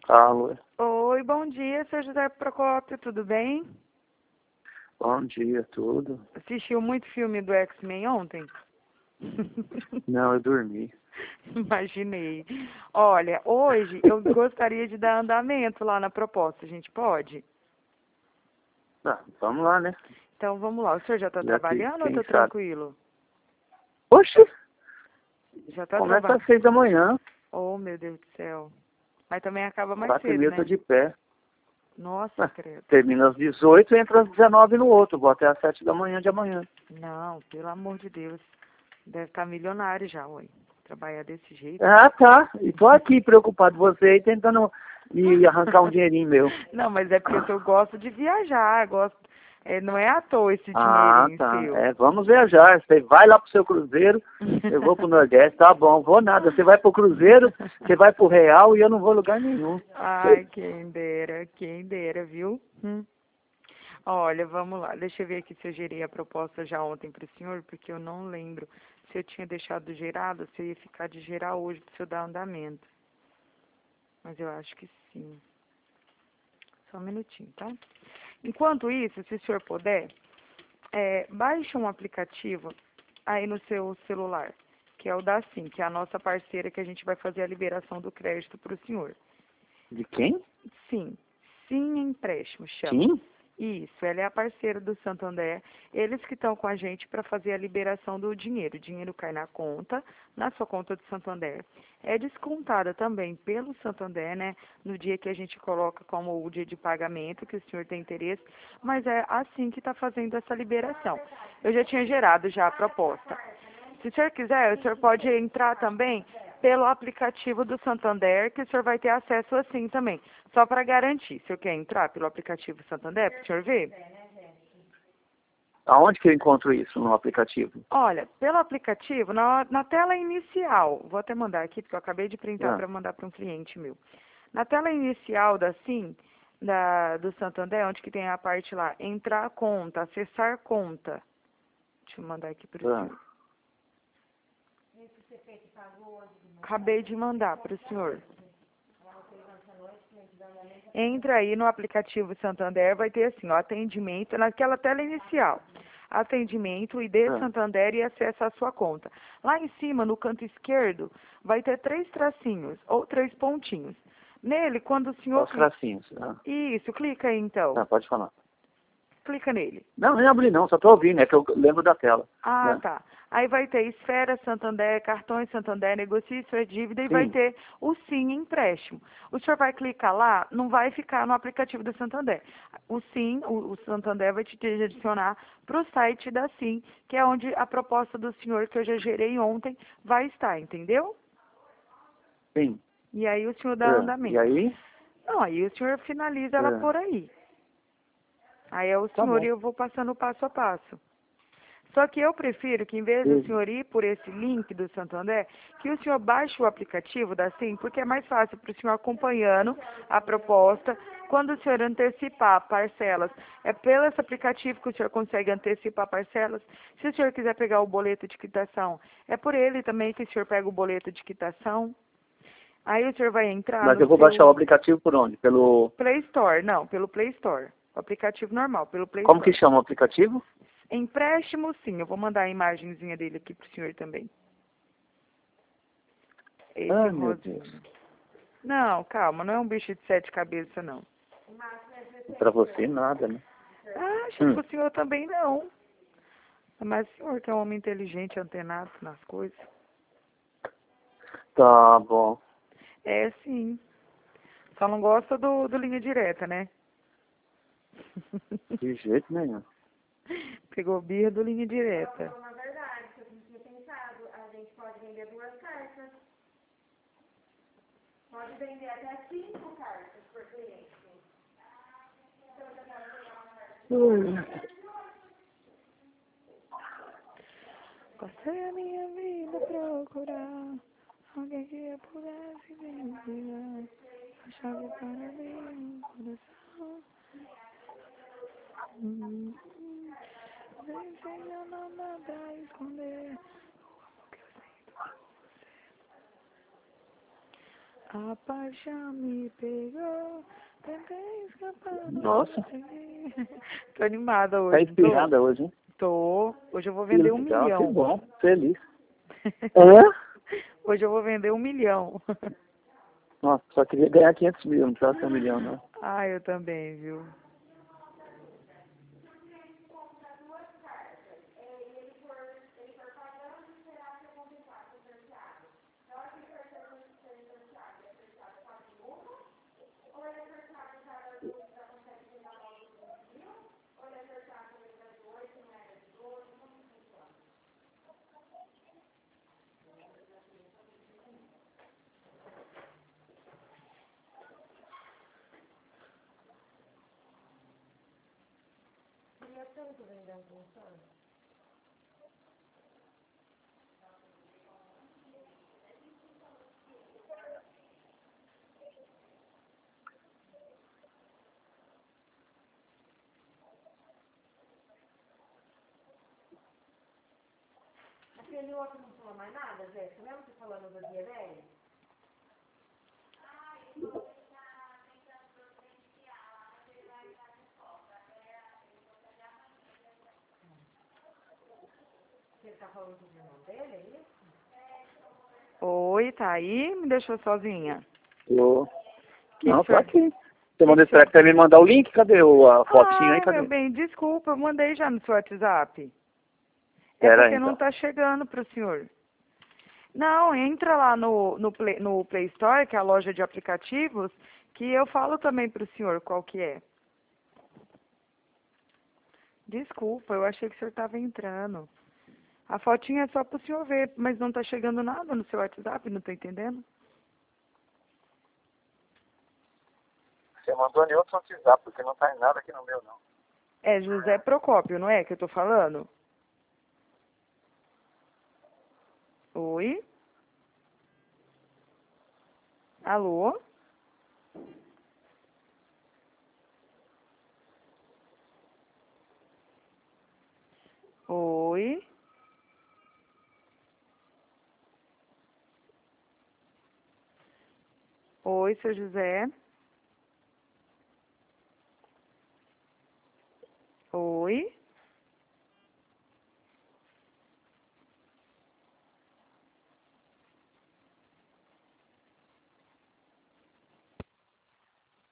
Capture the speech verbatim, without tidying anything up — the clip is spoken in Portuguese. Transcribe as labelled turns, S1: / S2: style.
S1: Alô,
S2: Oi, bom dia, seu José Procópio, tudo bem?
S1: bom dia, tudo?
S2: Assistiu muito filme do X-Men ontem?
S1: Não, eu dormi.
S2: Imaginei. Olha, hoje eu gostaria de dar andamento lá na proposta, a gente pode?
S1: Ah, vamos lá, né?
S2: Então vamos lá, o senhor já está
S1: Já que,
S2: trabalhando ou
S1: quem
S2: está
S1: sabe?
S2: tranquilo?
S1: Oxe,
S2: Já está
S1: começa
S2: trabalhando?
S1: às seis da manhã.
S2: Oh, meu Deus do céu. Mas também acaba mais
S1: Quatro e
S2: cedo,
S1: meia eu tô
S2: né?
S1: de pé.
S2: Nossa,
S1: Ah,
S2: credo.
S1: termina às dezoito e entra às dezenove no outro. Vou até às sete da manhã de amanhã.
S2: Não, pelo amor de Deus. Deve estar milionário já, ué. Trabalhar desse jeito.
S1: Ah, tá. E tô aqui preocupado com você e tentando me arrancar um dinheirinho meu.
S2: Não, mas é porque eu gosto de viajar, gosto, é, não é à toa esse
S1: Ah,
S2: dinheirinho
S1: tá.
S2: seu.
S1: É, vamos viajar. Você vai lá pro seu cruzeiro, eu vou pro Nordeste. Tá bom, vou nada. Você vai pro cruzeiro, você vai pro Real e eu não vou lugar nenhum.
S2: Ai, quem dera, quem dera, viu? Hum. Olha, vamos lá, deixa eu ver aqui se eu gerei a proposta já ontem para o senhor, porque eu não lembro se eu tinha deixado gerado, se eu ia ficar de gerar hoje para o senhor dar andamento. Mas eu acho que sim. Só um minutinho, tá? Enquanto isso, se o senhor puder, é, baixe um aplicativo aí no seu celular, que é o da Sim, que é a nossa parceira que a gente vai fazer a liberação do crédito para o senhor.
S1: De quem?
S2: Sim, Sim Empréstimo chama.
S1: Sim?
S2: Isso, ela é a parceira do Santander. Eles que estão com a gente para fazer a liberação do dinheiro. O dinheiro cai na conta, na sua conta do Santander. É descontada também pelo Santander, né? No dia que a gente coloca como o dia de pagamento, que o senhor tem interesse. Mas é assim que está fazendo essa liberação. Eu já tinha gerado já a proposta. Se o senhor quiser, o senhor pode entrar também pelo aplicativo do Santander, que o senhor vai ter acesso assim também. Só para garantir. O senhor quer entrar pelo aplicativo Santander, para o senhor ver?
S1: Aonde que eu encontro isso no aplicativo?
S2: Olha, pelo aplicativo, na, na tela inicial, vou até mandar aqui, porque eu acabei de printar
S1: Ah,
S2: para mandar para um cliente meu. Na tela inicial da SIM, da, do Santander, onde que tem a parte lá, entrar conta, acessar conta. Deixa eu mandar aqui para o
S1: ah.
S2: senhor. Acabei de mandar para o senhor. Entra aí no aplicativo Santander, vai ter assim, ó, atendimento, naquela tela inicial. Atendimento, I D
S1: Ah,
S2: Santander e acesso à sua conta. Lá em cima, no canto esquerdo, vai ter três tracinhos, ou três pontinhos. Nele, quando o
S1: só
S2: senhor
S1: os
S2: clica...
S1: tracinhos. Ah,
S2: Isso, clica aí então.
S1: ah, pode falar.
S2: Clica nele.
S1: Não, nem abri não, só tô ouvindo, é que eu lembro da tela.
S2: Ah,
S1: Ah,
S2: tá. Aí vai ter Esfera Santander, Cartões Santander, Negocie Sua Dívida e vai
S1: sim,
S2: ter o Sim Empréstimo. O senhor vai clicar lá, não vai ficar no aplicativo do Santander. O Sim, o, o Santander vai te direcionar para o site da Sim, que é onde a proposta do senhor que eu já gerei ontem vai estar, entendeu?
S1: sim.
S2: E aí o senhor dá
S1: Ah, e
S2: andamento.
S1: aí?
S2: Não, aí o senhor finaliza ela
S1: Ah,
S2: por aí. Aí é o
S1: tá
S2: senhor e
S1: bom.
S2: eu vou passando passo a passo. Só que eu prefiro que, em vez do
S1: E-
S2: senhor ir por esse link do Santander, que o senhor baixe o aplicativo da Sim, porque é mais fácil para o senhor acompanhando a proposta. Quando o senhor antecipar parcelas, é pelo esse aplicativo que o senhor consegue antecipar parcelas. Se o senhor quiser pegar o boleto de quitação, é por ele também que o senhor pega o boleto de quitação. Aí o senhor vai entrar
S1: Mas
S2: no
S1: eu vou baixar o
S2: seu
S1: aplicativo por onde? Pelo...
S2: Play Store. Não, pelo Play Store. O aplicativo normal, pelo Play
S1: Como que
S2: Store.
S1: chama o aplicativo?
S2: Empréstimo, sim. Eu vou mandar a imagenzinha dele aqui pro senhor também. Esse
S1: Ai, meu Deus.
S2: rosinho. Não, calma, não é um bicho de sete cabeças, não.
S1: Pra você nada, né?
S2: Ah, acho que
S1: Hum,
S2: pro senhor também não. Mas o senhor que é um homem inteligente, antenado nas coisas.
S1: tá bom.
S2: É, sim. Só não gosta do, do linha direta, né?
S1: De jeito nenhum.
S2: Pegou birra do linha direta.
S1: Hum.
S2: Passei a minha vida procurar alguém que eu pudesse viver. A chave para abrir um coração. Hum, hum. Nem sei não nada a esconder. A paixão me pegou, tentei escapar.
S1: Nossa.
S2: Tô animada
S1: Tá
S2: hoje.
S1: inspirada
S2: tô.
S1: hoje, hein?
S2: Tô. Hoje eu vou
S1: Que
S2: vender um
S1: legal,
S2: milhão.
S1: que bom, feliz. Hã?
S2: Hoje eu vou vender um milhão.
S1: Nossa, só queria ganhar quinhentos mil, não precisava ser um milhão, não.
S2: Ah, eu também, viu? Aquele outro não falou mais nada, Jéssica? Mesmo você falando do dia dele? Ele tá falando do irmão dele, é isso? Oi, tá aí? Me deixou sozinha?
S1: Tô.
S2: Que
S1: Não,
S2: que
S1: tô
S2: você...
S1: aqui. Você mandou,
S2: que
S1: será que você vai me mandar o link? Cadê o, a fotinha aí?
S2: Ah, meu
S1: Cadê?
S2: bem, desculpa, eu mandei já no seu WhatsApp. É
S1: Pera aí,
S2: porque não
S1: então.
S2: tá chegando pro senhor. Não, entra lá no, no, Play, no Play Store, que é a loja de aplicativos, que eu falo também pro senhor qual que é. Desculpa, eu achei que o senhor estava entrando. A fotinha é só pro senhor ver, mas não tá chegando nada no seu WhatsApp, não tá entendendo?
S1: Você mandou em outro WhatsApp, porque não tá em nada aqui no meu, não.
S2: É José Procópio, não é que eu tô falando? Oi? Alô? Oi? Oi, seu José? Oi?